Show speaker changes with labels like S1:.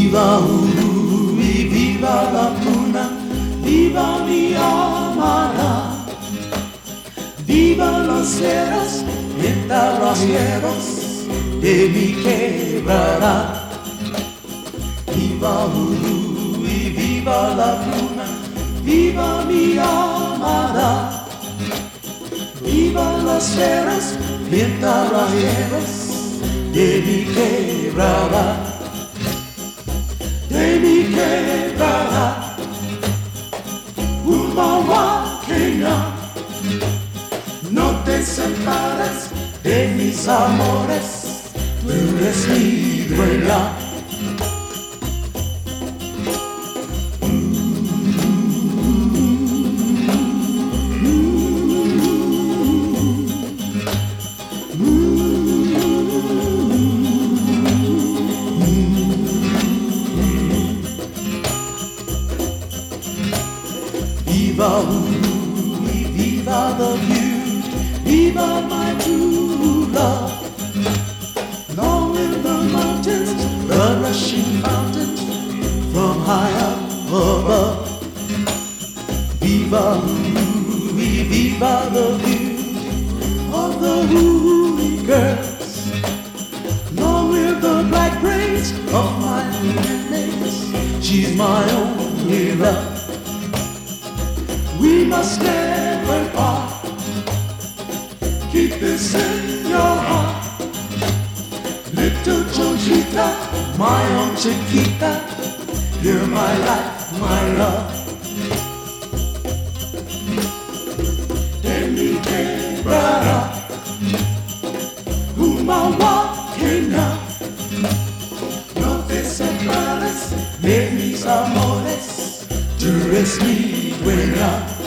S1: Viva Urui, viva la luna, viva mi amada. Viva los cielos, ventarrasieros de mi quebrada. Viva Urui, viva la luna, viva mi amada. Viva los cielos, ventarrasieros de mi quebrada. De mi quebrada, Umawa, Kenia. No te separes de mis amores, tú eres mi dueña. Viva Urui, viva the view, viva my true love. Long live the mountains, the rushing fountains from high up above. Viva Urui, viva the view of the Urui girls. Long live the black braids of my mates, she's my only love. We must never part. Keep this in your heart. Little Chonchita, my own Chiquita, you're my life, my love. De mi quebrada, Umawa, Kenia. No te separes de mis amores, tú eres mi dueña.